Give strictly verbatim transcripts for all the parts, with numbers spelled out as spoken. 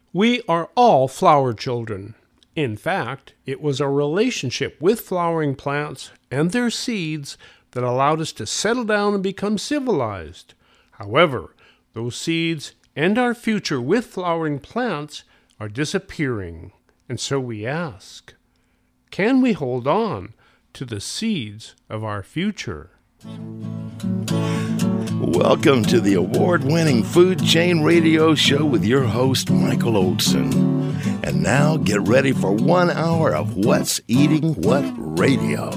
We are all flower children. In fact, it was our relationship with flowering plants and their seeds that allowed us to settle down and become civilized. However, those seeds and our future with flowering plants are disappearing. And so we ask, can we hold on to the seeds of our future? Welcome to the award-winning Food Chain Radio Show with your host, Michael Olson. And now get ready for one hour of What's Eating What Radio.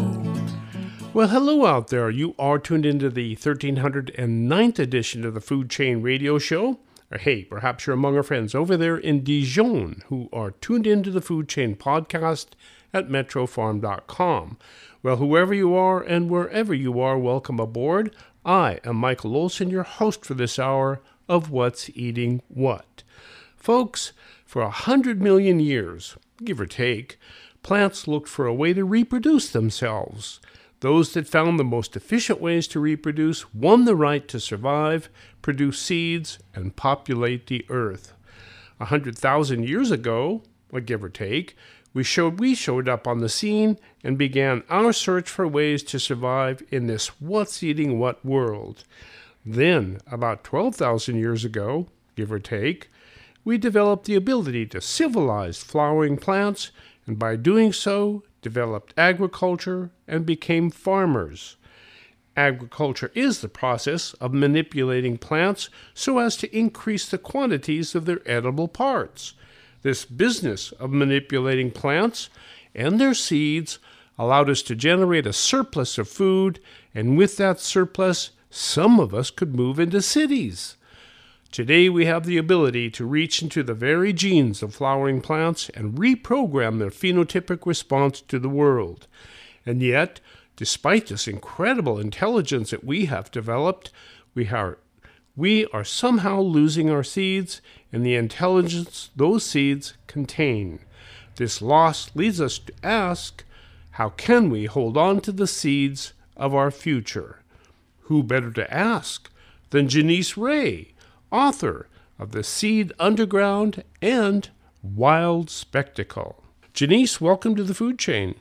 Well, hello out there. You are tuned into the thirteen oh ninth edition of the Food Chain Radio Show. Or hey, perhaps you're among our friends over there in Dijon who are tuned into the Food Chain podcast at metro farm dot com. Well, whoever you are and wherever you are, welcome aboard. I am Michael Olson, your host for this hour of What's Eating What. Folks, for a hundred million years, give or take, plants looked for a way to reproduce themselves. Those that found the most efficient ways to reproduce won the right to survive, produce seeds, and populate the earth. A hundred thousand years ago, give or take, we showed we showed up on the scene and began our search for ways to survive in this what's eating what world. Then, about twelve thousand years ago, give or take, we developed the ability to civilize flowering plants, and by doing so, developed agriculture and became farmers. Agriculture is the process of manipulating plants so as to increase the quantities of their edible parts. This business of manipulating plants and their seeds allowed us to generate a surplus of food, and with that surplus, some of us could move into cities. Today we have the ability to reach into the very genes of flowering plants and reprogram their phenotypic response to the world. And yet, despite this incredible intelligence that we have developed, we are We are somehow losing our seeds and the intelligence those seeds contain. This loss leads us to ask, how can we hold on to the seeds of our future? Who better to ask than Janice Ray, author of The Seed Underground and Wild Spectacle. Janice, welcome to the Food Chain.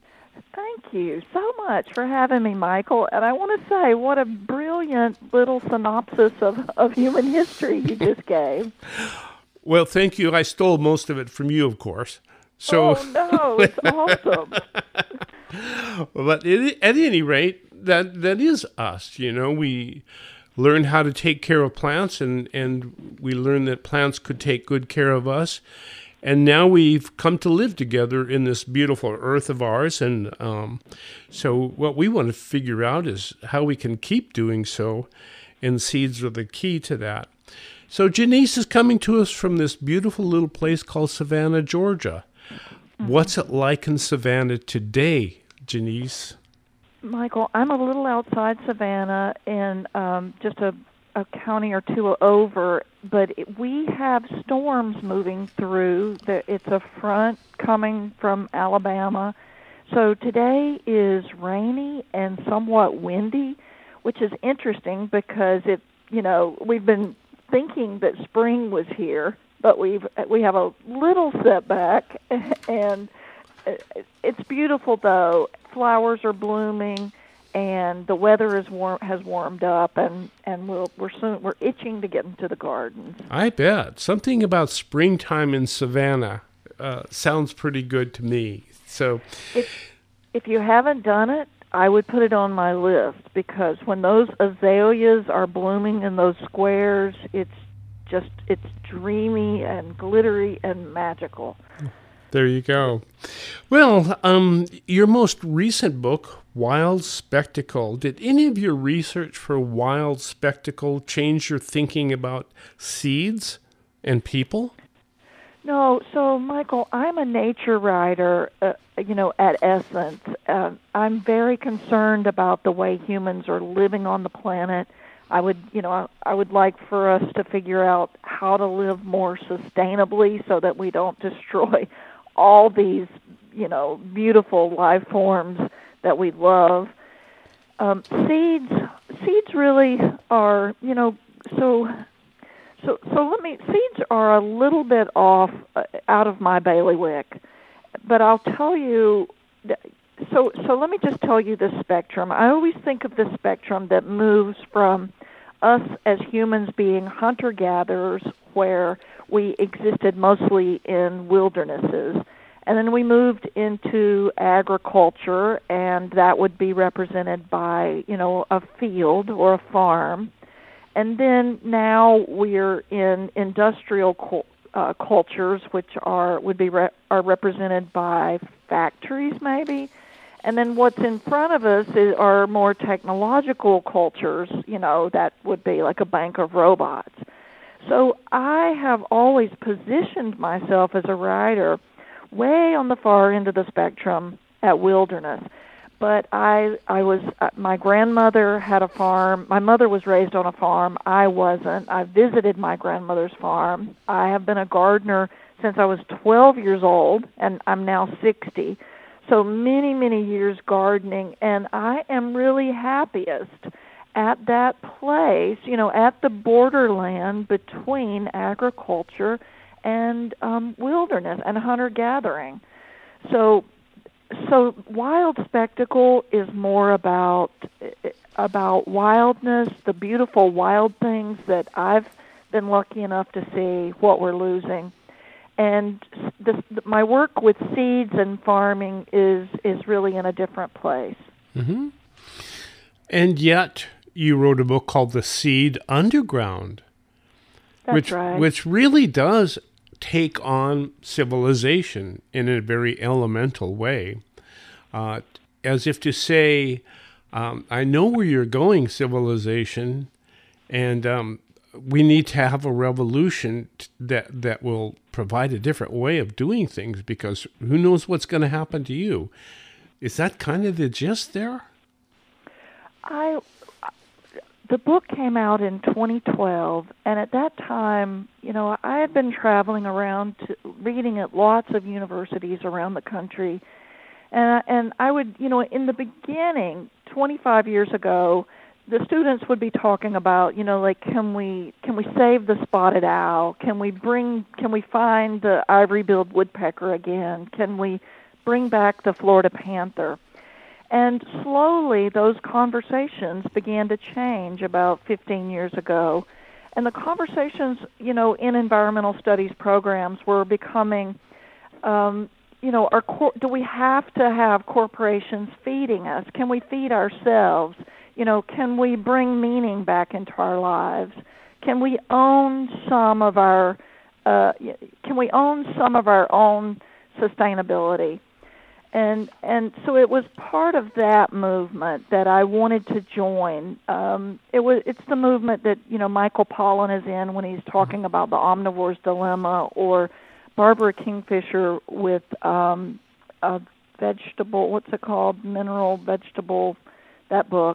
Thank you so much for having me, Michael. And I want to say, what a brilliant little synopsis of, of human history you just gave. Well, thank you. I stole most of it from you, of course. So, oh, no, it's awesome. But it, at any rate, that that is us. You know, we learn how to take care of plants, and, and we learn that plants could take good care of us. And now we've come to live together in this beautiful earth of ours. And um, so what we want to figure out is how we can keep doing so. And seeds are the key to that. So Janice is coming to us from this beautiful little place called Savannah, Georgia. Mm-hmm. What's it like in Savannah today, Janice? Michael, I'm a little outside Savannah in um, just a a county or two over, but it, we have storms moving through. The, it's a front coming from Alabama. So today is rainy and somewhat windy, which is interesting because it, you know, we've been thinking that spring was here, but we've we have a little setback, and it's beautiful though. Flowers are blooming. And the weather is warm, has warmed up, and, and we'll, we're soon we're itching to get into the gardens. I bet. Something about springtime in Savannah uh, sounds pretty good to me. So, if, if you haven't done it, I would put it on my list, because when those azaleas are blooming in those squares, it's just it's dreamy and glittery and magical. There you go. Well, um, your most recent book, Wild Spectacle. Did any of your research for Wild Spectacle change your thinking about seeds and people? No. So, Michael, I'm a nature writer, uh, you know, at essence. Uh, I'm very concerned about the way humans are living on the planet. I would, you know, I, I would like for us to figure out how to live more sustainably so that we don't destroy all these, you know, beautiful life forms that we love. Um, seeds, seeds really are, you know, so So, so let me. Seeds are a little bit off, uh, out of my bailiwick, but I'll tell you. That, so, so let me just tell you the spectrum. I always think of the spectrum that moves from us as humans being hunter-gatherers, where we existed mostly in wildernesses, and then we moved into agriculture, and that would be represented by, you know, a field or a farm. And then now we're in industrial cu- uh, cultures, which are would be re- are represented by factories, maybe. And then what's in front of us is, are more technological cultures. You know, that would be like a bank of robots. So I have always positioned myself as a writer way on the far end of the spectrum at wilderness. But I, I was, uh, my grandmother had a farm. My mother was raised on a farm. I wasn't. I visited my grandmother's farm. I have been a gardener since I was twelve years old, and I'm now sixty. So many, many years gardening, and I am really happiest at that place, you know, at the borderland between agriculture and um, wilderness and hunter-gathering. So, so wild spectacle is more about about wildness, the beautiful wild things that I've been lucky enough to see, what we're losing. And this, my work with seeds and farming is is really in a different place. Mm-hmm. And yet, you wrote a book called The Seed Underground, That's which right. which really does take on civilization in a very elemental way, uh, as if to say, um, "I know where you're going, civilization, and um, we need to have a revolution t- that that will provide a different way of doing things, because who knows what's going to happen to you." Is that kind of the gist there? I the book came out in twenty twelve, and at that time, you know, I had been traveling around to, reading at lots of universities around the country, and and I would, you know, in the beginning, twenty-five years ago, the students would be talking about, you know, like, can we can we save the spotted owl? Can we bring can we find the ivory-billed woodpecker again? Can we bring back the Florida panther? And slowly those conversations began to change about fifteen years ago. And the conversations, you know, in environmental studies programs were becoming, um, you know, are cor- do we have to have corporations feeding us? Can we feed ourselves? You know, can we bring meaning back into our lives? Can we own some of our, uh, can we own some of our own sustainability? And and so it was part of that movement that I wanted to join. Um, it was it's the movement that, you know, Michael Pollan is in when he's talking about the omnivore's dilemma, or Barbara Kingfisher with um, a vegetable, what's it called, mineral vegetable, that book.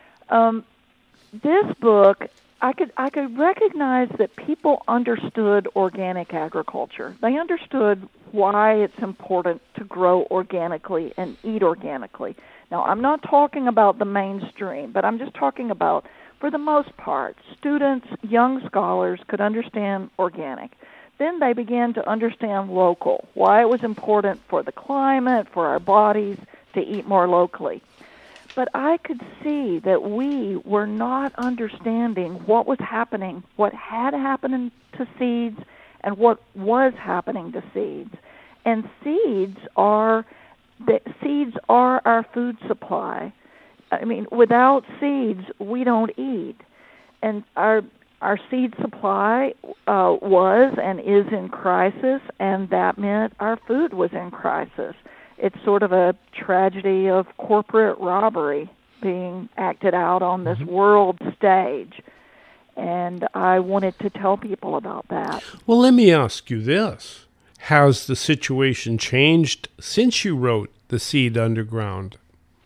Um, this book, I could I could recognize that people understood organic agriculture. They understood why it's important to grow organically and eat organically. Now, I'm not talking about the mainstream, but I'm just talking about, for the most part, students, young scholars could understand organic. Then they began to understand local, why it was important for the climate, for our bodies, to eat more locally. But I could see that we were not understanding what was happening, what had happened to seeds, and what was happening to seeds. And seeds are the seeds are our food supply. I mean, without seeds, we don't eat. And our our seed supply uh, was and is in crisis, and that meant our food was in crisis. It's sort of a tragedy of corporate robbery being acted out on this world stage. And I wanted to tell people about that. Well, let me ask you this. Has the situation changed since you wrote The Seed Underground?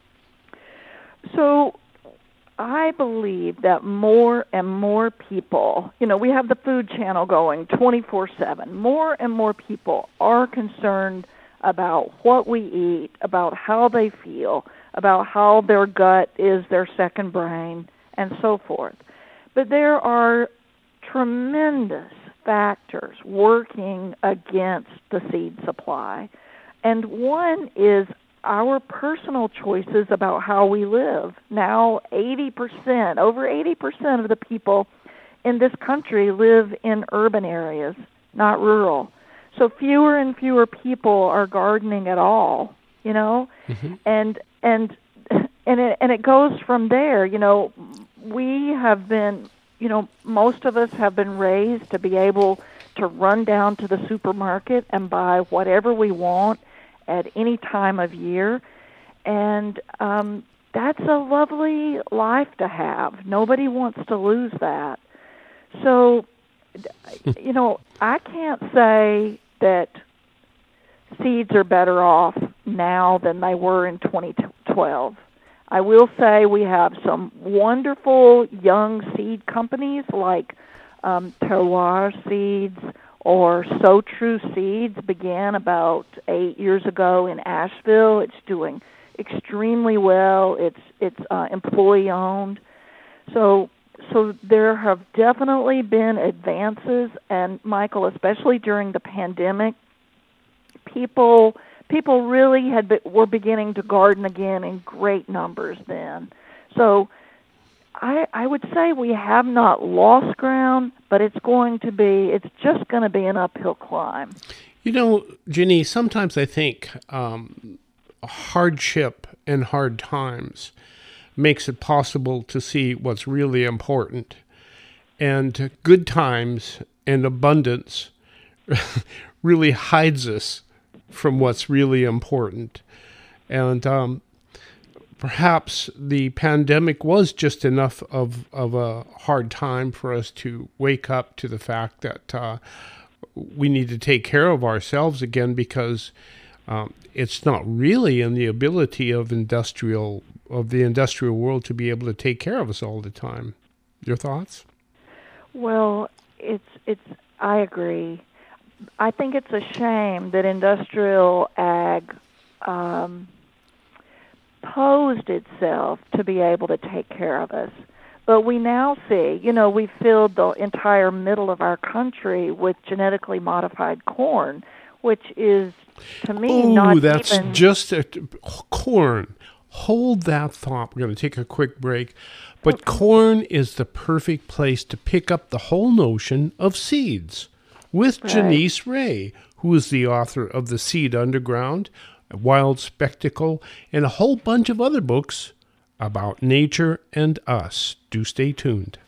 So I believe that more and more people, you know, we have the Food Channel going twenty-four seven. More and more people are concerned about what we eat, about how they feel, about how their gut is their second brain, and so forth. But there are tremendous factors working against the seed supply. And one is our personal choices about how we live. Now, eighty percent, over eighty percent of the people in this country live in urban areas, not rural. So fewer and fewer people are gardening at all, you know? Mm-hmm. And and and it, and it goes from there, you know. We have been, you know, most of us have been raised to be able to run down to the supermarket and buy whatever we want at any time of year. And um, that's a lovely life to have. Nobody wants to lose that. So, you know, I can't say that seeds are better off now than they were in twenty twelve. I will say we have some wonderful young seed companies like um, Terroir Seeds or So True Seeds began about eight years ago in Asheville. It's doing extremely well. It's it's uh, employee owned. So so there have definitely been advances, and Michael, especially during the pandemic, people people really had be, were beginning to garden again in great numbers then. So I, I would say we have not lost ground, but it's going to be, it's just going to be an uphill climb. You know, Ginny, sometimes I think um, hardship and hard times makes it possible to see what's really important. And good times and abundance really hides us from what's really important. And um, perhaps the pandemic was just enough of, of a hard time for us to wake up to the fact that uh, we need to take care of ourselves again, because um, it's not really in the ability of industrial of the industrial world to be able to take care of us all the time. Your thoughts? Well, it's it's I agree. I think it's a shame that industrial ag um, posed itself to be able to take care of us. But we now see, you know, we've filled the entire middle of our country with genetically modified corn, which is, to me, Ooh, not that's even... just a, corn. Hold that thought. We're going to take a quick break. But okay. Corn is the perfect place to pick up the whole notion of seeds with right. Janice Ray, who is the author of The Seed Underground, A Wild Spectacle, and a whole bunch of other books about nature and us. Do stay tuned.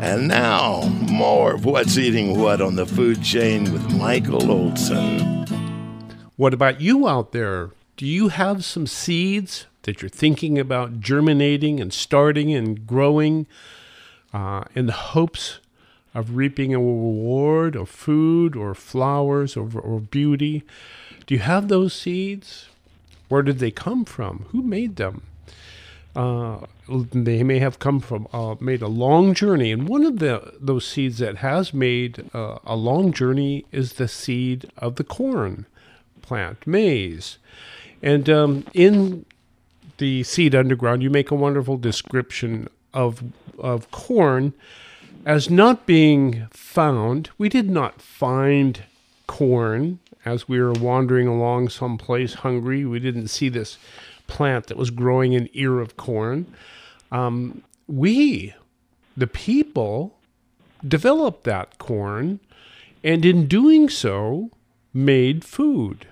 And now, more of What's Eating What on the Food Chain with Michael Olson. What about you out there? Do you have some seeds that you're thinking about germinating and starting and growing uh, in the hopes of reaping a reward of food or flowers or, or beauty? Do you have those seeds? Where did they come from? Who made them? Uh, they may have come from, uh, made a long journey. And one of the those seeds that has made uh, a long journey is the seed of the corn plant, maize. And um, in the Seed Underground, you make a wonderful description of of corn as not being found. We did not find corn as we were wandering along someplace hungry. We didn't see this plant that was growing an ear of corn. Um, we, the people, developed that corn, and in doing so, made food.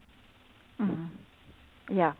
Mm-hmm. Yeah.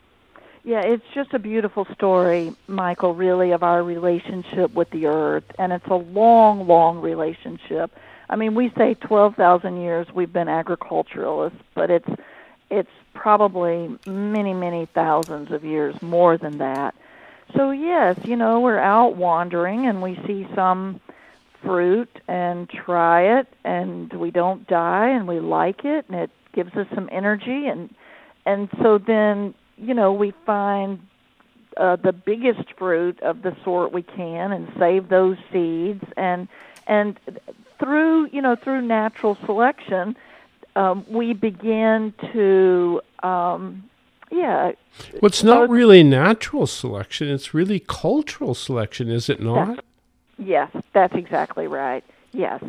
Yeah, it's just a beautiful story, Michael, really, of our relationship with the earth, and it's a long, long relationship. I mean, we say twelve thousand years we've been agriculturalists, but it's it's probably many, many thousands of years more than that. So, yes, you know, we're out wandering, and we see some fruit and try it, and we don't die, and we like it, and it gives us some energy, and and so then, you know, we find uh, the biggest fruit of the sort we can and save those seeds, and and through, you know, through natural selection, um, we begin to, um, yeah. Well, it's not really natural selection. It's really cultural selection, is it not? That's, yes, that's exactly right. Yes.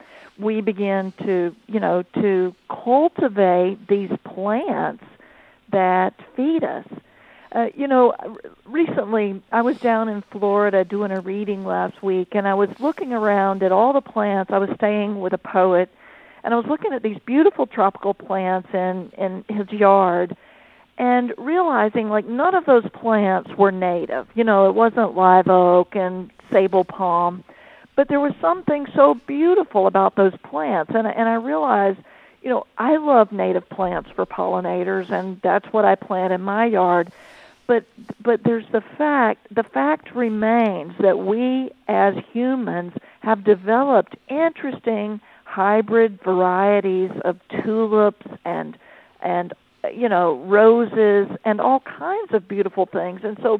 We begin to, you know, to cultivate these plants that feed us. Uh, you know, recently I was down in Florida doing a reading last week, and I was looking around at all the plants. I was staying with a poet, and I was looking at these beautiful tropical plants in, in his yard, and realizing, like, none of those plants were native. You know, it wasn't live oak and sable palm, but there was something so beautiful about those plants, and, and I realized, you know, I love native plants for pollinators, and that's what I plant in my yard. But but there's the fact, the fact remains that we as humans have developed interesting hybrid varieties of tulips and, and you know, roses and all kinds of beautiful things. And so,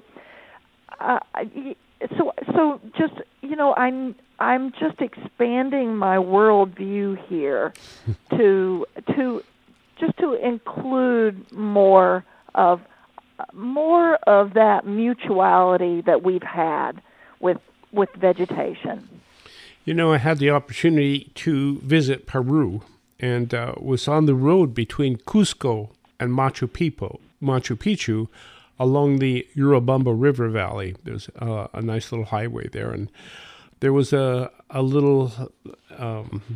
uh, so, so just, you know, I'm, I'm just expanding my worldview here to, to, just to include more of, more of that mutuality that we've had with with vegetation. You know, I had the opportunity to visit Peru, and uh, was on the road between Cusco and Machu Picchu, Machu Picchu, along the Urubamba River Valley. There's uh, a nice little highway there, and there was a a little um,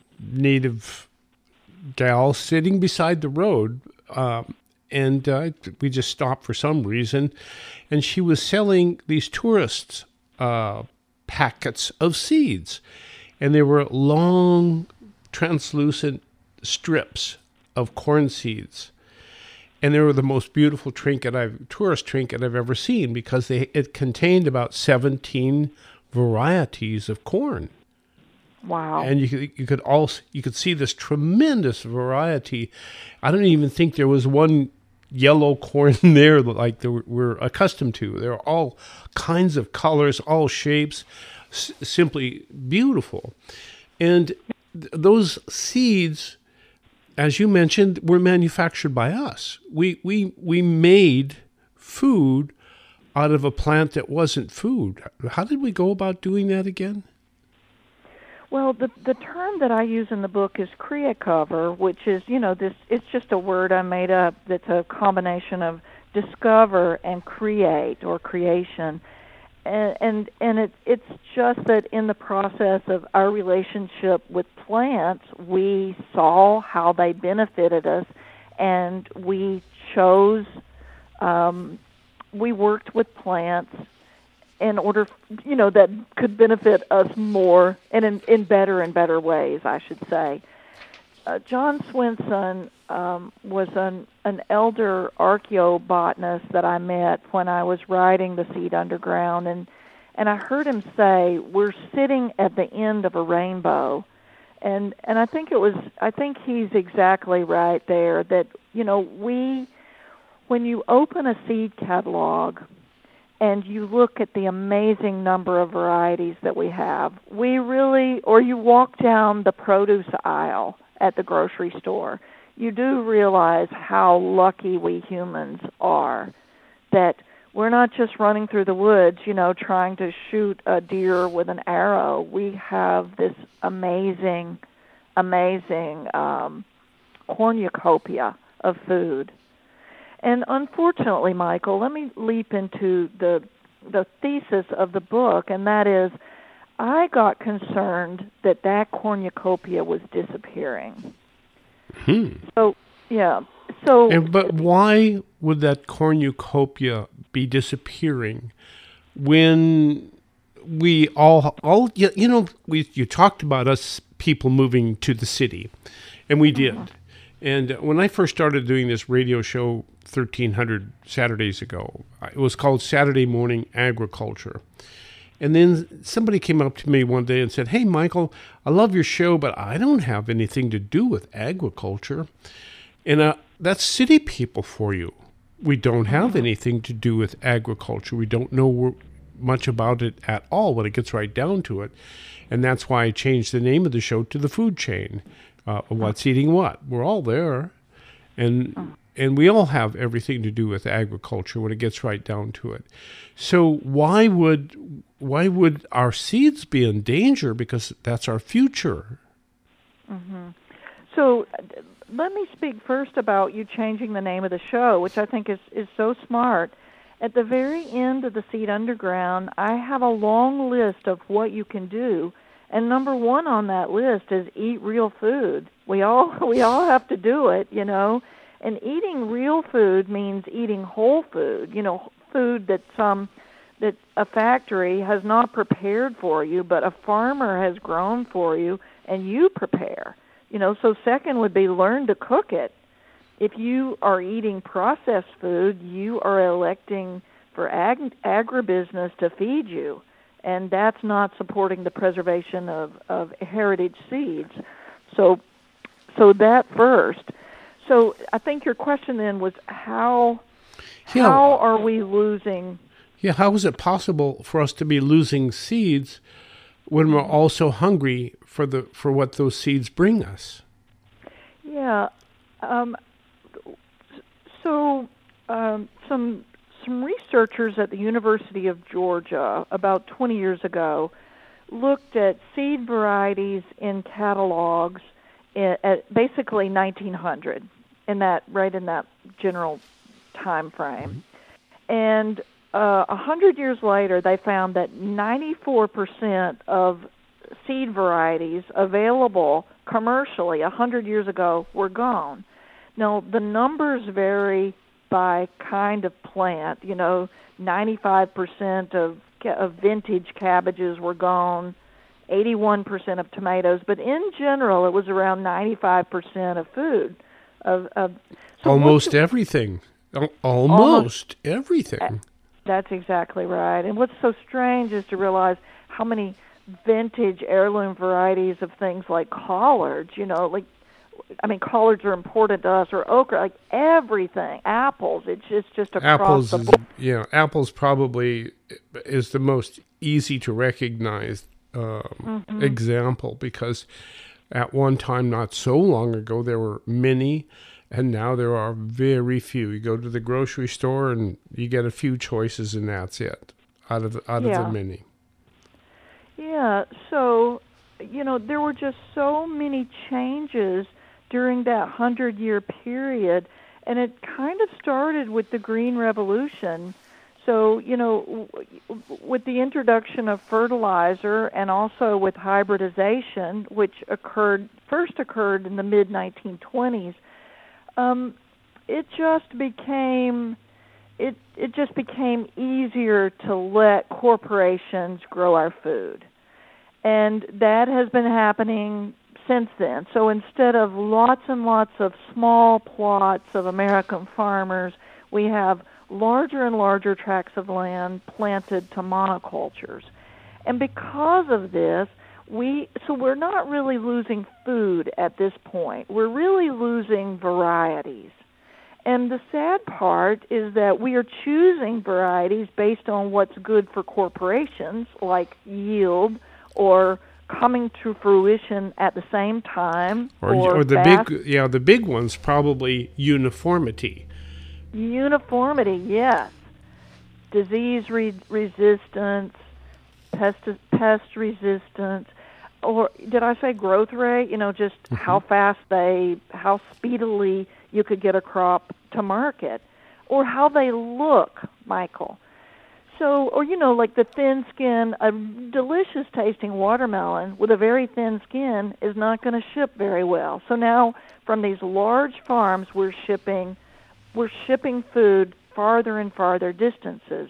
native gal sitting beside the road. Um, And uh, we just stopped for some reason, and she was selling these tourists uh, packets of seeds, and they were long, translucent strips of corn seeds, and they were the most beautiful trinket I've tourist trinket I've ever seen, because they it contained about seventeen varieties of corn. Wow! And you could you could also you could see this tremendous variety. I don't even think there was one yellow corn there like there we're accustomed to. There are all kinds of colors, all shapes, s- simply beautiful. And th- those seeds, as you mentioned, were manufactured by us. We we we made food out of a plant that wasn't food. How did we go about doing that again? Well, the the term that I use in the book is Kriya cover, which is, you know, this. It's just a word I made up that's a combination of discover and create, or creation, and and, and it, it's just that in the process of our relationship with plants, we saw how they benefited us, and we chose. Um, we worked with plants in order, you know, that could benefit us more and in, in better and better ways, I should say. Uh, John Swinson um, was an, an elder archaeobotanist that I met when I was writing The Seed Underground, and, and I heard him say, we're sitting at the end of a rainbow. And and I think it was, I think he's exactly right there, that, you know, we, when you open a seed catalog and you look at the amazing number of varieties that we have, we really, or you walk down the produce aisle at the grocery store, you do realize how lucky we humans are, that we're not just running through the woods, you know, trying to shoot a deer with an arrow. We have this amazing, amazing um, cornucopia of food. And unfortunately, Michael, let me leap into the the thesis of the book, and that is, I got concerned that that cornucopia was disappearing. Hmm. So, yeah. So, and, but why would that cornucopia be disappearing when we all, all you, you know, we you talked about us people moving to the city, and we did. Uh-huh. And when I first started doing this radio show thirteen hundred Saturdays ago, it was called Saturday Morning Agriculture. And then somebody came up to me one day and said, hey, Michael, I love your show, but I don't have anything to do with agriculture. And uh, that's city people for you. We don't have anything to do with agriculture. We don't know much about it at all when it gets right down to it. And that's why I changed the name of the show to The Food Chain. Uh, what's eating what? We're all there. And and we all have everything to do with agriculture when it gets right down to it. So why would why would our seeds be in danger? Because that's our future. Mm-hmm. So let me speak first about you changing the name of the show, which I think is, is so smart. At the very end of The Seed Underground, I have a long list of what you can do. And number one on that list is eat real food. We all we all have to do it, you know. And eating real food means eating whole food, you know, food that some that a factory has not prepared for you, but a farmer has grown for you and you prepare. You know, so second would be learn to cook it. If you are eating processed food, you are electing for ag- agribusiness to feed you, and that's not supporting the preservation of, of heritage seeds. So, so that first. So I think your question then was how yeah. how are we losing? Yeah, how is it possible for us to be losing seeds when we're also hungry for the for what those seeds bring us? Yeah. Um, so um, some some researchers at the University of Georgia about twenty years ago looked at seed varieties in catalogs at, at basically nineteen hundred, in that right in that general time frame. And uh, one hundred years later, they found that ninety-four percent of seed varieties available commercially one hundred years ago were gone. Now, the numbers vary by kind of plant. You know, ninety-five percent of, of vintage cabbages were gone, eighty-one percent of tomatoes, but in general, it was around ninety-five percent of food. Of, of so Almost everything. Almost, almost everything. That's exactly right. And what's so strange is to realize how many vintage heirloom varieties of things like collards, you know, like, I mean, collards are important to us, or okra, like everything, apples, it's just, just across apples the is, board. Yeah, apples probably is the most easy to recognize um, mm-hmm. example, because at one time, not so long ago, there were many, and now there are very few. You go to the grocery store and you get a few choices, and that's it, out of the, out yeah. of the many. Yeah, so, you know, there were just so many changes during that hundred-year period, and it kind of started with the Green Revolution. So, you know, w- with the introduction of fertilizer and also with hybridization, which occurred first occurred in the mid nineteen twenties, um, it just became it it just became easier to let corporations grow our food. And that has been happening since then. So instead of lots and lots of small plots of American farmers, we have larger and larger tracts of land planted to monocultures. And because of this, we so we're not really losing food at this point. We're really losing varieties. And the sad part is that we are choosing varieties based on what's good for corporations, like yield or coming to fruition at the same time, or, or, or the fast. big, yeah, the big ones probably uniformity. Uniformity, yes. Disease re- resistance, pest pest resistance, or did I say growth rate? You know, just mm-hmm. how fast they, how speedily you could get a crop to market, or how they look, Michael. So, or, you know, like the thin skin, a delicious tasting watermelon with a very thin skin is not going to ship very well. So now from these large farms, we're shipping, we're shipping food farther and farther distances.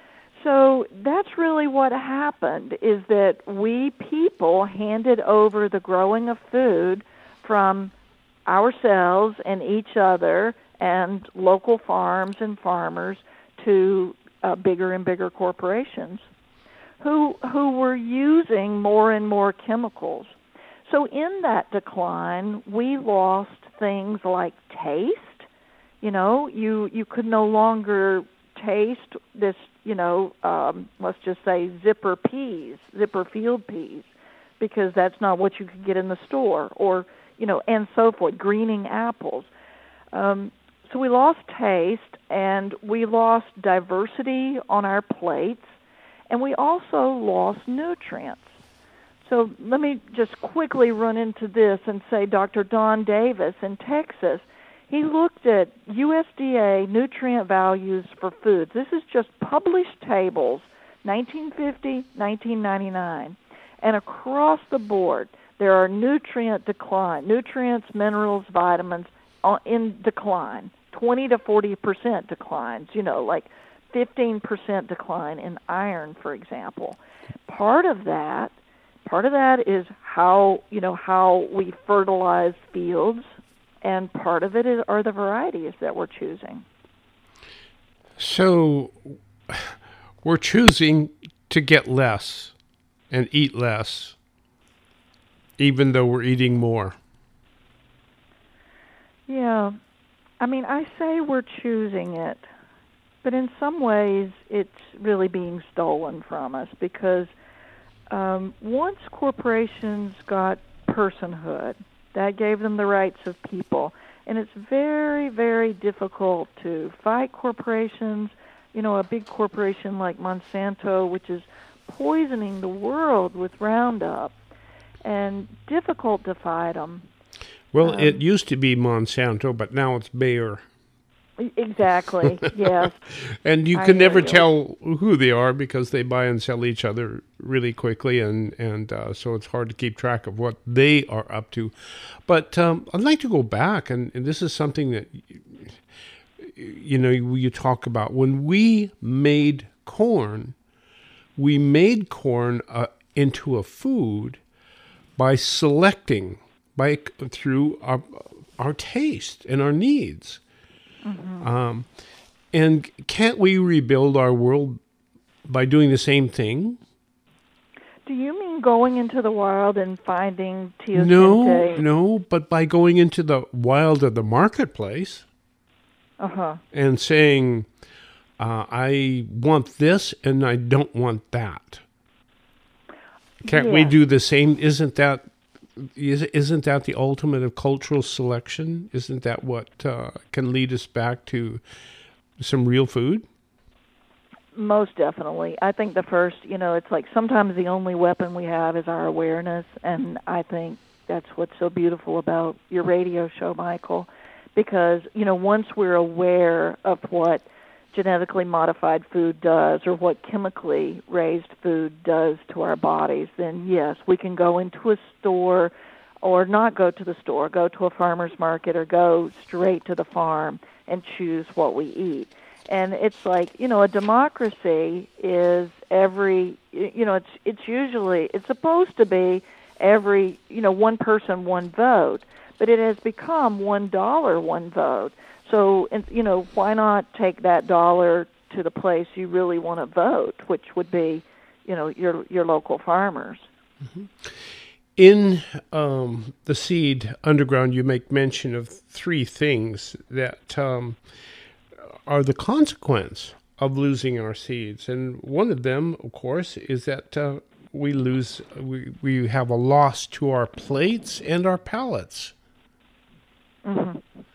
So that's really what happened, is that we people handed over the growing of food from ourselves and each other and local farms and farmers to Uh, bigger and bigger corporations who who were using more and more chemicals. So in that decline, we lost things like taste. You know, you, you could no longer taste this, you know, um, let's just say zipper peas, zipper field peas, because that's not what you could get in the store, or, you know, and so forth, greening apples. Um, So we lost taste, and we lost diversity on our plates, and we also lost nutrients. So let me just quickly run into this and say Doctor Don Davis in Texas, he looked at U S D A nutrient values for foods. This is just published tables, nineteen fifty, nineteen ninety-nine. And across the board, there are nutrient decline, nutrients, minerals, vitamins in decline. twenty to forty percent declines, you know, like fifteen percent decline in iron, for example. Part of that, part of that is how, you know, how we fertilize fields, and part of it is, are the varieties that we're choosing. So we're choosing to get less and eat less, even though we're eating more. Yeah. I mean, I say we're choosing it, but in some ways it's really being stolen from us, because um, once corporations got personhood, that gave them the rights of people, and it's very, very difficult to fight corporations. You know, a big corporation like Monsanto, which is poisoning the world with Roundup, and difficult to fight them. Well, um, it used to be Monsanto, but now it's Bayer. Exactly, yes. And you I can never you. tell who they are, because they buy and sell each other really quickly, and, and uh, so it's hard to keep track of what they are up to. But um, I'd like to go back, and, and this is something that, you know, you talk about. When we made corn, we made corn uh, into a food by selecting by through our our taste and our needs. Mm-hmm. Um, and can't we rebuild our world by doing the same thing? Do you mean going into the wild and finding teosinte? No, no, but by going into the wild of the marketplace uh-huh. and saying, uh, I want this and I don't want that. Can't yes. we do the same? Isn't that Isn't that the ultimate of cultural selection? Isn't that what uh, can lead us back to some real food? Most definitely. I think the first, you know, it's like sometimes the only weapon we have is our awareness, and I think that's what's so beautiful about your radio show, Michael, because, you know, once we're aware of what genetically modified food does, or what chemically raised food does to our bodies, then yes, we can go into a store, or not go to the store, go to a farmer's market, or go straight to the farm and choose what we eat. And it's like, you know, a democracy is every, you know, it's it's usually, it's supposed to be every, you know, one person, one vote. But it has become one dollar, one vote. So, you know, why not take that dollar to the place you really want to vote, which would be, you know, your your local farmers. Mm-hmm. In um, the Seed Underground, you make mention of three things that um, are the consequence of losing our seeds. And one of them, of course, is that uh, we lose, we, we have a loss to our plates and our palates. Mm-hmm.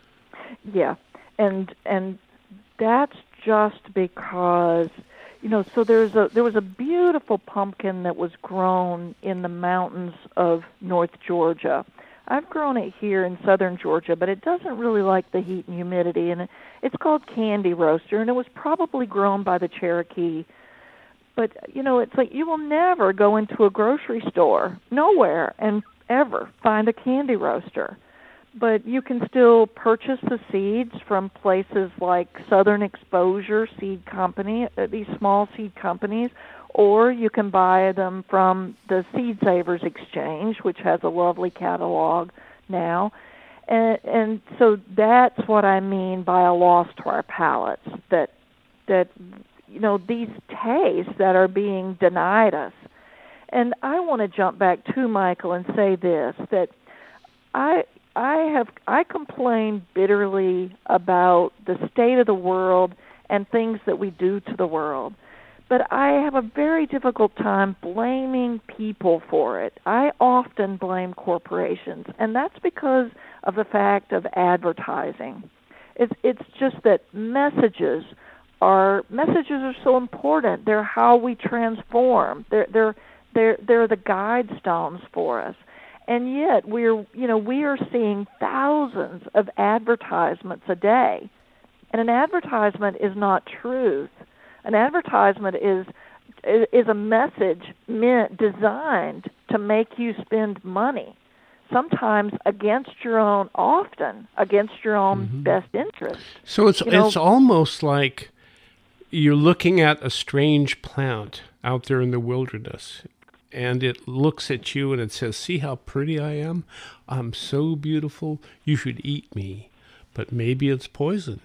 Yeah, and and that's just because, you know, so there's a there was a beautiful pumpkin that was grown in the mountains of North Georgia. I've grown it here in southern Georgia, but it doesn't really like the heat and humidity, and it, it's called Candy Roaster, and it was probably grown by the Cherokee. But, you know, it's like you will never go into a grocery store, nowhere, and ever find a Candy Roaster. But you can still purchase the seeds from places like Southern Exposure Seed Company, uh, these small seed companies, or you can buy them from the Seed Savers Exchange, which has a lovely catalog now. And, and so that's what I mean by a loss to our palates, that, that you know, these tastes that are being denied us. And I want to jump back to Michael and say this, that I... I have I complain bitterly about the state of the world and things that we do to the world. But I have a very difficult time blaming people for it. I often blame corporations, and that's because of the fact of advertising. It's it's just that messages are messages are so important. They're how we transform. They're they're they're they're the guide stones for us. And yet we're, you know, we are seeing thousands of advertisements a day. And an advertisement is not truth. An advertisement is is a message meant designed to make you spend money, sometimes against your own, often against your own mm-hmm. best interest. So it's you know, it's almost like you're looking at a strange plant out there in the wilderness. And it looks at you and it says, see how pretty I am? I'm so beautiful. You should eat me. But maybe it's poison.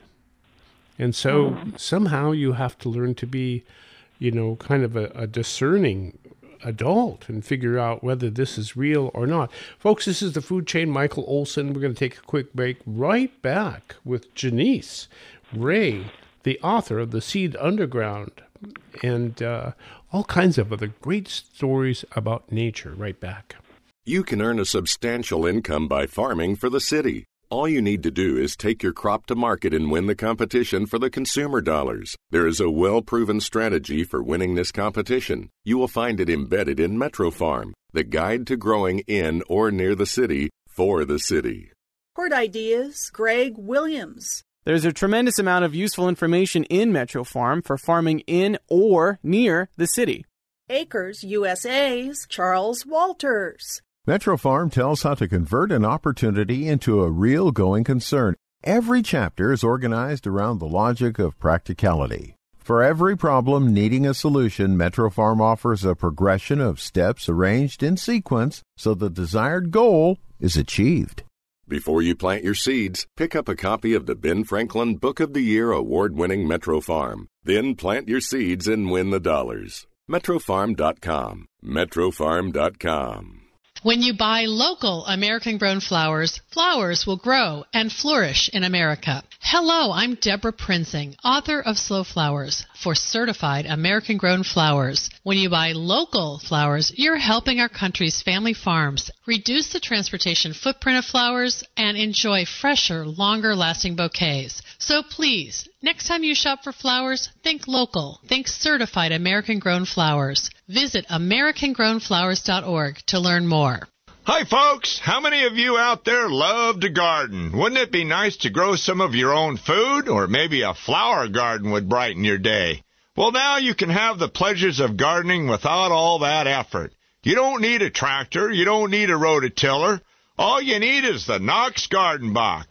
And so mm-hmm. somehow you have to learn to be, you know, kind of a, a discerning adult and figure out whether this is real or not. Folks, this is the Food Chain. Michael Olson. We're going to take a quick break. Right back with Janice Ray, the author of The Seed Underground. And uh, all kinds of other great stories about nature. Right back. You can earn a substantial income by farming for the city. All you need to do is take your crop to market and win the competition for the consumer dollars. There is a well-proven strategy for winning this competition. You will find it embedded in Metro Farm, the guide to growing in or near the city for the city. Port Ideas, Greg Williams. There's a tremendous amount of useful information in Metro Farm for farming in or near the city. Acres U S A's Charles Walters. Metro Farm tells how to convert an opportunity into a real going concern. Every chapter is organized around the logic of practicality. For every problem needing a solution, Metro Farm offers a progression of steps arranged in sequence so the desired goal is achieved. Before you plant your seeds, pick up a copy of the Ben Franklin Book of the Year award-winning Metro Farm. Then plant your seeds and win the dollars. Metro Farm dot com. Metro Farm dot com. When you buy local American-grown flowers, flowers will grow and flourish in America. Hello, I'm Deborah Prinzing, author of Slow Flowers for certified American-grown flowers. When you buy local flowers, you're helping our country's family farms reduce the transportation footprint of flowers and enjoy fresher, longer-lasting bouquets. So please, next time you shop for flowers, think local. Think certified American-grown flowers. Visit American Grown Flowers dot org to learn more. Hi, folks. How many of you out there love to garden? Wouldn't it be nice to grow some of your own food? Or maybe a flower garden would brighten your day. Well, now you can have the pleasures of gardening without all that effort. You don't need a tractor. You don't need a rototiller. All you need is the Knox Garden Box.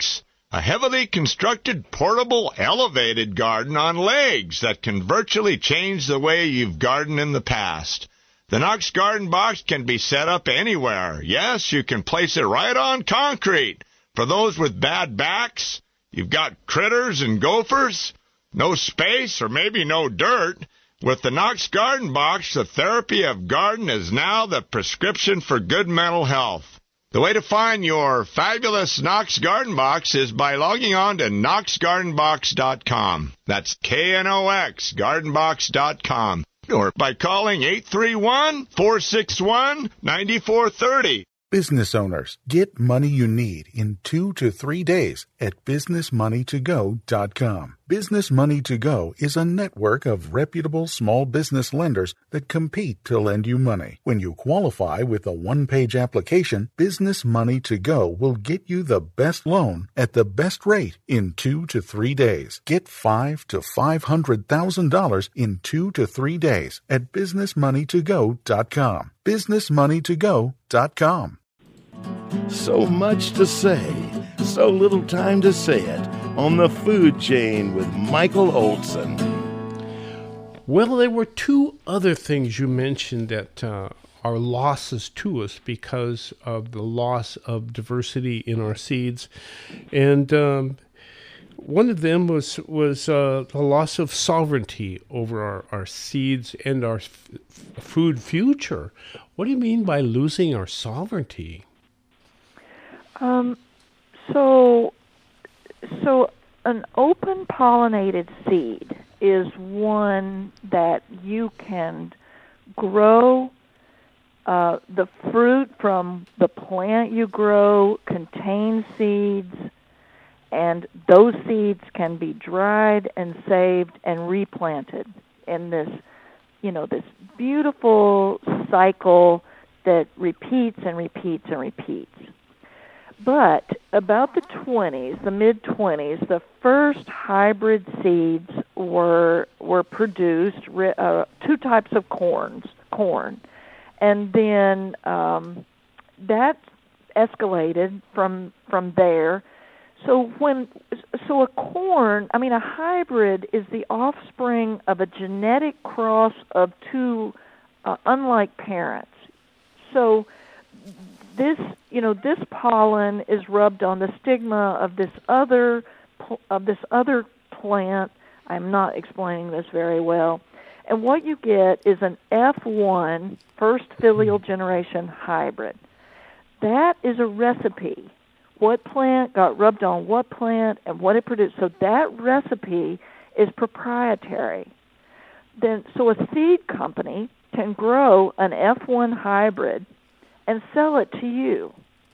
A heavily constructed, portable, elevated garden on legs that can virtually change the way you've gardened in the past. The Knox Garden Box can be set up anywhere. Yes, you can place it right on concrete. For those with bad backs, you've got critters and gophers, no space or maybe no dirt. With the Knox Garden Box, the therapy of garden is now the prescription for good mental health. The way to find your fabulous Knox Garden Box is by logging on to knox garden box dot com. That's K N O X, garden box dot com. Or by calling eight three one, four six one, nine four three zero. Business owners, get money you need in two to three days at business money to go dot com. Business Money to Go is a network of reputable small business lenders that compete to lend you money. When you qualify with a one-page application, Business Money to Go will get you the best loan at the best rate in two to three days. Get five to five hundred thousand dollars in two to three days at business money to go dot com. business money to go dot com. So much to say, so little time to say it on the Food Chain with Michael Olson. Well, there were two other things you mentioned that uh, are losses to us because of the loss of diversity in our seeds. And um, one of them was, was uh, the loss of sovereignty over our, our seeds and our f- food future. What do you mean by losing our sovereignty? Um, so, so an open pollinated seed is one that you can grow. Uh, the fruit from the plant you grow contains seeds, and those seeds can be dried and saved and replanted in this, you know, this beautiful cycle that repeats and repeats and repeats. But about the twenties, the mid-twenties, the first hybrid seeds were were produced, uh, two types of corns, corn. And then um, that escalated from from there. So when so a corn, I mean a hybrid is the offspring of a genetic cross of two uh, unlike parents. So this, you know, this pollen is rubbed on the stigma of this other of this other plant. I'm not explaining this very well. And what you get is an F one, first filial generation hybrid. That is a recipe. What plant got rubbed on what plant and what it produced. So that recipe is proprietary. Then, so a seed company can grow an F one hybrid and sell it to you.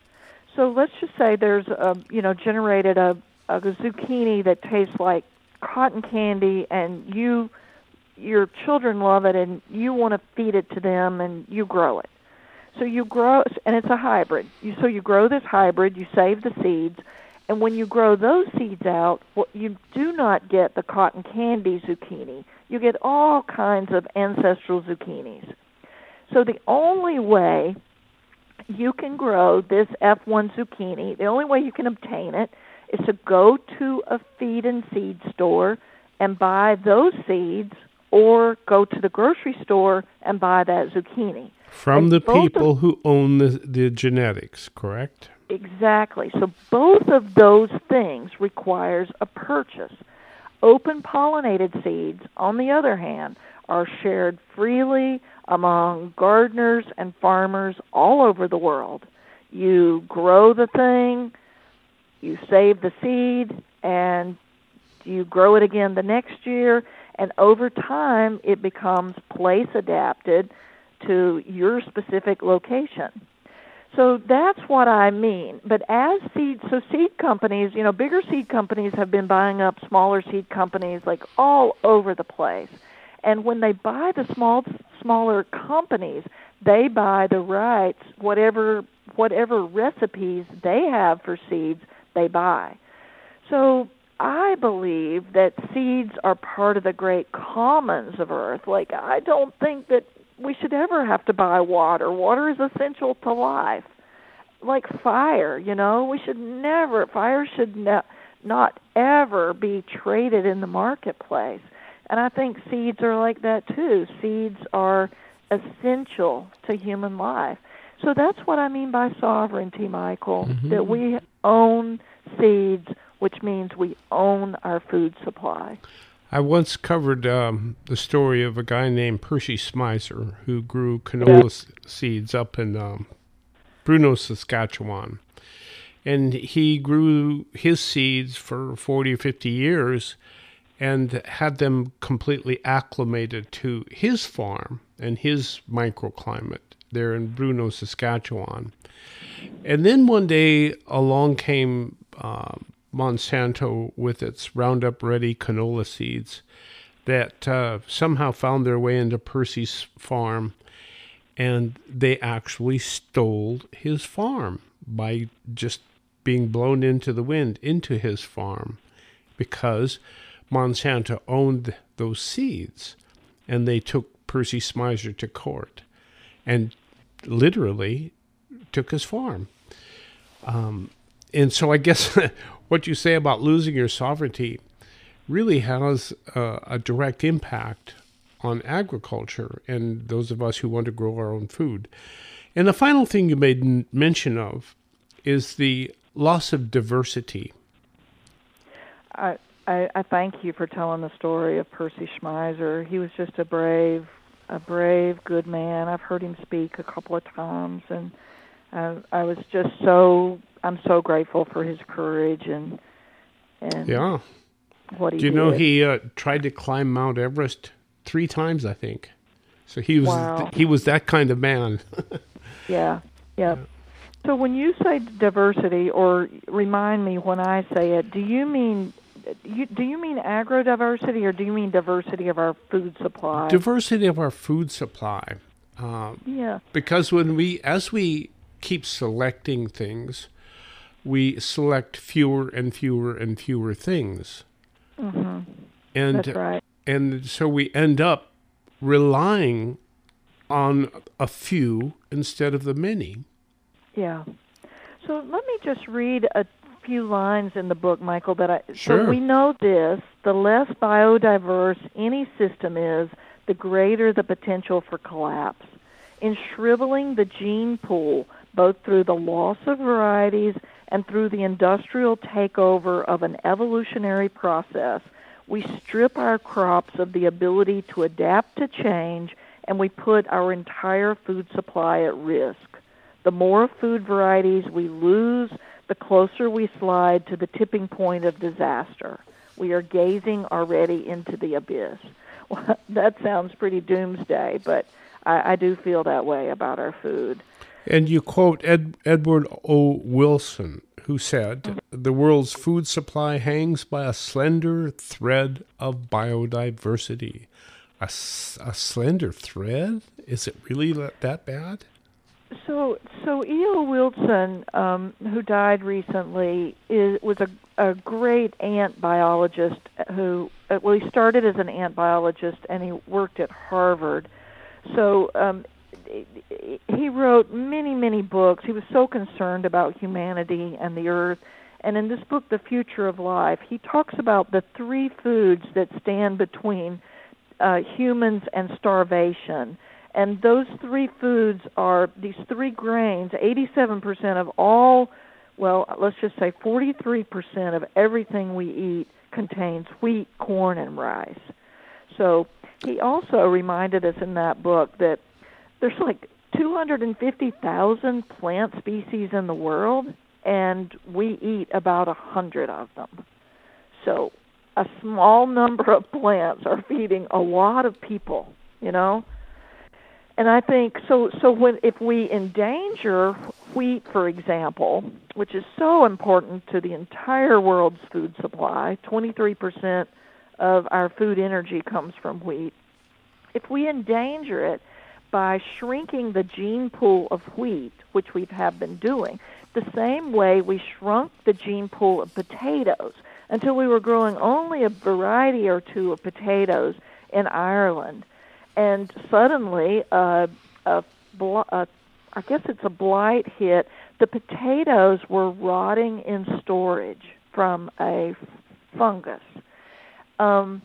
So let's just say there's a, you know, generated a, a zucchini that tastes like cotton candy, and you, your children love it, and you want to feed it to them, and you grow it. So you grow, and it's a hybrid. You, so you grow this hybrid, you save the seeds, and when you grow those seeds out, well, you do not get the cotton candy zucchini. You get all kinds of ancestral zucchinis. So the only way you can grow this F one zucchini, the only way you can obtain it is to go to a feed and seed store and buy those seeds, or go to the grocery store and buy that zucchini. From and the people of, who own the, the genetics, correct? Exactly. So both of those things requires a purchase. Open pollinated seeds, on the other hand, are shared freely among gardeners and farmers all over the world. You grow the thing, you save the seed, and you grow it again the next year, and over time it becomes place adapted to your specific location. So that's what I mean. But as seed, so seed companies, you know, bigger seed companies have been buying up smaller seed companies like all over the place. And when they buy the small, smaller companies, they buy the rights, whatever whatever recipes they have for seeds, they buy. So I believe that seeds are part of the great commons of Earth. Like, I don't think that we should ever have to buy water. Water is essential to life. Like fire, you know, we should never, fire should ne- not ever be traded in the marketplace. And I think seeds are like that too. Seeds are essential to human life. So that's what I mean by sovereignty, Michael, mm-hmm. that we own seeds, which means we own our food supply. I once covered um, the story of a guy named Percy Smizer who grew canola yeah. seeds up in um, Bruno, Saskatchewan. And he grew his seeds for forty or fifty years and had them completely acclimated to his farm and his microclimate there in Bruno, Saskatchewan. And then one day along came uh, Monsanto with its Roundup Ready canola seeds that uh, somehow found their way into Percy's farm, and they actually stole his farm by just being blown into the wind into his farm because Monsanto owned those seeds, and they took Percy Smizer to court and literally took his farm. Um, and so I guess what you say about losing your sovereignty really has uh, a direct impact on agriculture and those of us who want to grow our own food. And the final thing you made n- mention of is the loss of diversity. I, I, I thank you for telling the story of Percy Smizer. He was just a brave, a brave, good man. I've heard him speak a couple of times, and uh, I was just so, I'm so grateful for his courage and and yeah. what he did. Do you did. know he uh, tried to climb Mount Everest three times, I think. So he was wow. th- he was that kind of man. yeah, yeah. So when you say diversity, or remind me when I say it, do you mean you, do you mean agrodiversity, or do you mean diversity of our food supply? Diversity of our food supply. Um, yeah. Because when we, as we keep selecting things, we select fewer and fewer and fewer things. Mm-hmm. And, That's right. And so we end up relying on a few instead of the many. Yeah. So let me just read a few lines in the book, Michael, that I sure. So we know this, the less biodiverse any system is, the greater the potential for collapse. In shriveling the gene pool, both through the loss of varieties and through the industrial takeover of an evolutionary process, we strip our crops of the ability to adapt to change, and we put our entire food supply at risk. The more food varieties we lose, the closer we slide to the tipping point of disaster. We are gazing already into the abyss. Well, that sounds pretty doomsday, but I, I do feel that way about our food. And you quote Ed, Edward O. Wilson, who said, mm-hmm. the world's food supply hangs by a slender thread of biodiversity. A, a slender thread? Is it really that bad? So, so E O. Wilson, um, who died recently, is, was a, a great ant biologist who, uh, well, he started as an ant biologist and he worked at Harvard. So um, he wrote many, many books. He was so concerned about humanity and the earth. And in this book, The Future of Life, he talks about the three foods that stand between uh, humans and starvation. And those three foods are these three grains. eighty-seven percent of all, well, let's just say forty-three percent of everything we eat contains wheat, corn, and rice. So he also reminded us in that book that there's like two hundred fifty thousand plant species in the world, and we eat about one hundred of them. So a small number of plants are feeding a lot of people, you know? And I think, so So when if we endanger wheat, for example, which is so important to the entire world's food supply, twenty-three percent of our food energy comes from wheat. If we endanger it by shrinking the gene pool of wheat, which we have been doing, the same way we shrunk the gene pool of potatoes until we were growing only a variety or two of potatoes in Ireland. And suddenly, uh, a, a, I guess it's a blight hit. The potatoes were rotting in storage from a fungus. Um,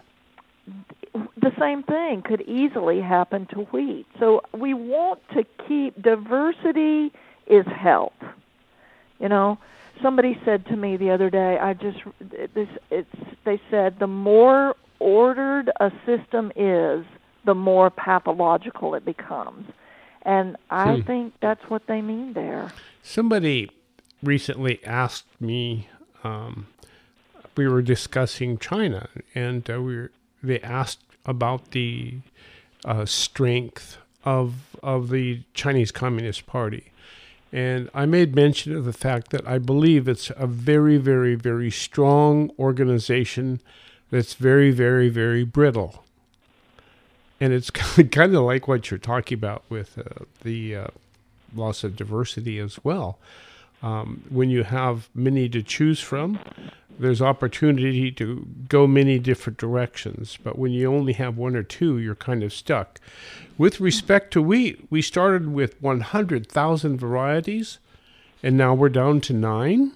the same thing could easily happen to wheat. So we want to keep diversity is health. You know, somebody said to me the other day, I just this it's they said the more ordered a system is, the more pathological it becomes. And I hmm. think that's what they mean there. Somebody recently asked me, um, we were discussing China, and uh, we were, they asked about the uh, strength of of the Chinese Communist Party. And I made mention of the fact that I believe it's a very, very, very strong organization that's very, very, very brittle. And it's kind of like what you're talking about with uh, the uh, loss of diversity as well. Um, when you have many to choose from, there's opportunity to go many different directions. But when you only have one or two, you're kind of stuck. With respect to wheat, we started with one hundred thousand varieties, and now we're down to nine.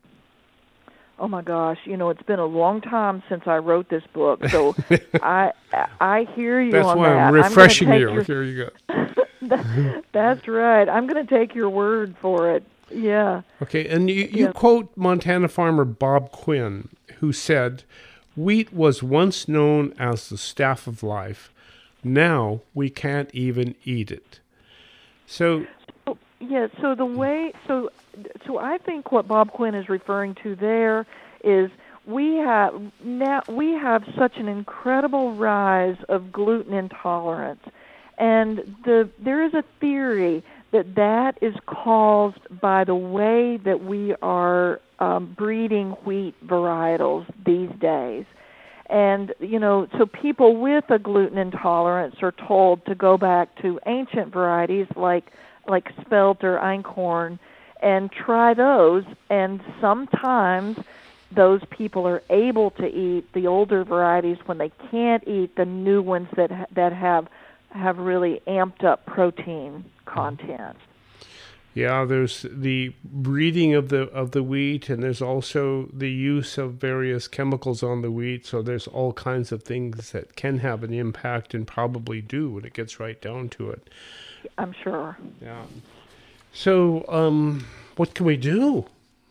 Oh my gosh! You know, it's been a long time since I wrote this book, so I I hear you That's on why that. I'm refreshing I'm you. your, Here you go. that, that's right. I'm going to take your word for it. Yeah. Okay, and you, you yeah. quote Montana farmer Bob Quinn, who said, "Wheat was once known as the staff of life. Now we can't even eat it." So, so yeah. So the way so so I think what Bob Quinn is referring to there is we have now we have such an incredible rise of gluten intolerance, and the there is a theory that that is caused by the way that we are um, breeding wheat varietals these days. And, you know, so people with a gluten intolerance are told to go back to ancient varieties like like spelt or einkorn and try those, and sometimes those people are able to eat the older varieties when they can't eat the new ones that ha- that have have really amped up protein content. Yeah, there's the breeding of the of the wheat, and there's also the use of various chemicals on the wheat. So there's all kinds of things that can have an impact and probably do when it gets right down to it. I'm sure. Yeah. So, um, what can we do?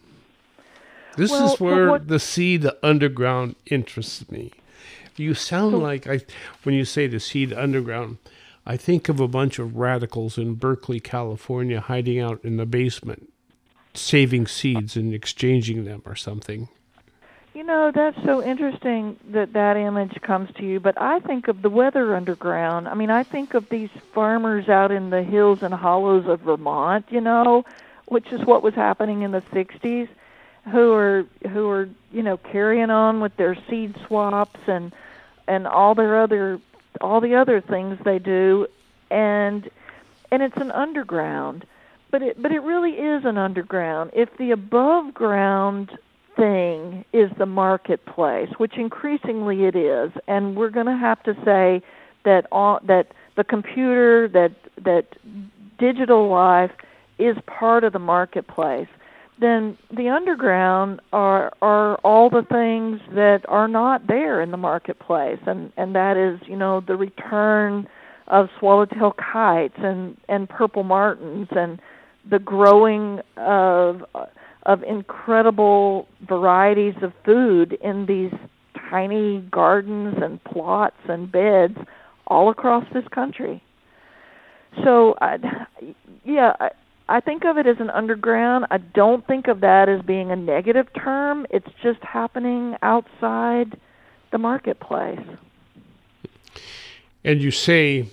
This well, is where so what, the seed underground interests me. You sound so, like I when you say the seed underground, I think of a bunch of radicals in Berkeley, California, hiding out in the basement, saving seeds and exchanging them or something. You know, that's so interesting that that image comes to you, but I think of the weather underground. I mean, I think of these farmers out in the hills and hollows of Vermont, you know, which is what was happening in the sixties, who are, who are, you know, carrying on with their seed swaps and and all their other all the other things they do, and and it's an underground, but it but it really is an underground. If the above ground thing is the marketplace, which increasingly it is, and we're going to have to say that all, that the computer, that that digital life is part of the marketplace, then the underground are are all the things that are not there in the marketplace, and and that is, you know, the return of swallowtail kites and and purple martins, and the growing of of incredible varieties of food in these tiny gardens and plots and beds all across this country. So, I, yeah. I, I think of it as an underground. I don't think of that as being a negative term. It's just happening outside the marketplace. And you say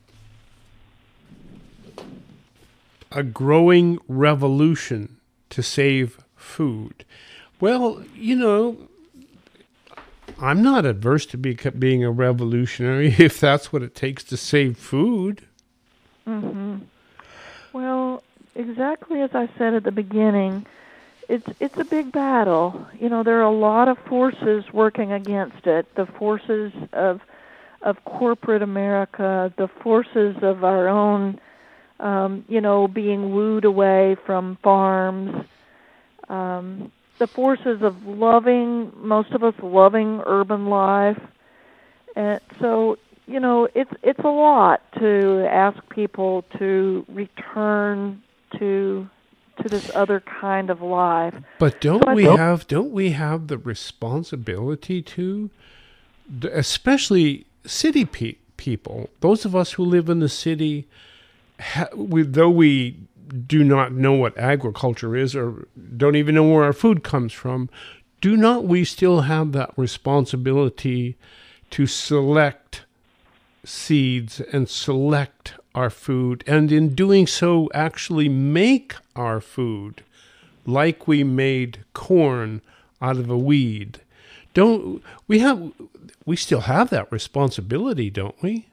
a growing revolution to save food. Well, you know, I'm not adverse to be, being a revolutionary if that's what it takes to save food. Mm-hmm. Well, exactly as I said at the beginning, it's it's a big battle. You know, there are a lot of forces working against it. The forces of of corporate America, the forces of our own, um, you know, being wooed away from farms, um, the forces of loving, most of us loving urban life. And so, you know, it's it's a lot to ask people to return to to this other kind of life. But don't so we think, have don't we have the responsibility to, especially city pe- people, those of us who live in the city, ha- we, though we do not know what agriculture is or don't even know where our food comes from, do not we still have that responsibility to select seeds and select our food, and in doing so actually make our food like we made corn out of a weed? Don't we have we still have that responsibility, don't we?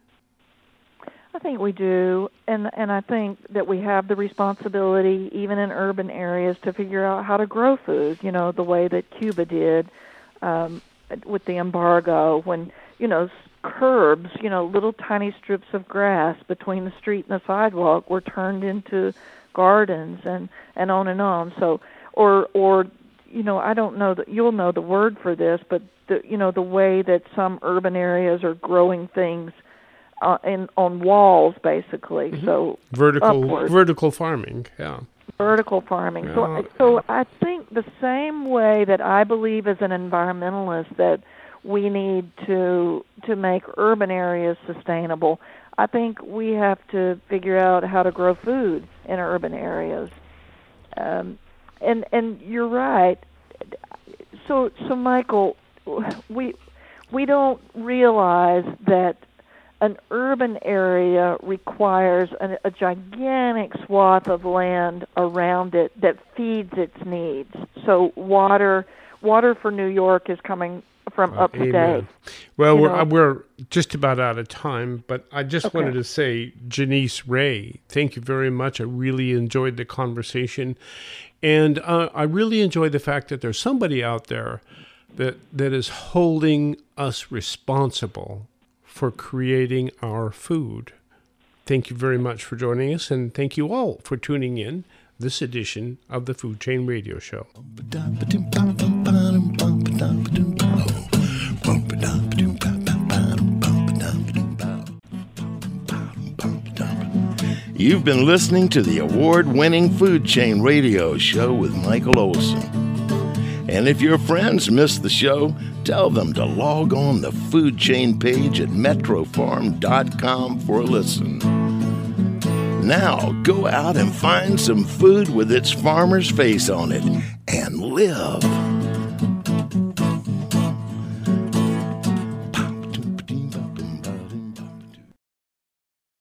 I think we do, and and I think that we have the responsibility, even in urban areas, to figure out how to grow food, you know, the way that Cuba did um, with the embargo, when, you know, curbs, you know, little tiny strips of grass between the street and the sidewalk were turned into gardens, and, and on and on. So, or or you know, I don't know that you'll know the word for this, but the, you know, the way that some urban areas are growing things uh, in on walls, basically. Mm-hmm. So vertical upward. vertical farming, yeah. Vertical farming. Yeah. So, so I think the same way that I believe as an environmentalist that we need to to make urban areas sustainable, I think we have to figure out how to grow food in urban areas. Um, and and you're right. So so Michael, we we don't realize that an urban area requires an, a gigantic swath of land around it that feeds its needs. So water water for New York is coming from Uh, up to amen. date. Well, You we're, know? uh, we're just about out of time, but I just Okay. wanted to say, Janice Ray, thank you very much. I really enjoyed the conversation. And uh, I really enjoyed the fact that there's somebody out there that that is holding us responsible for creating our food. Thank you very much for joining us, and thank you all for tuning in this edition of the Food Chain Radio Show. You've been listening to the award-winning Food Chain Radio Show with Michael Olson. And if your friends missed the show, tell them to log on the Food Chain page at metro farm dot com for a listen. Now, go out and find some food with its farmer's face on it and live.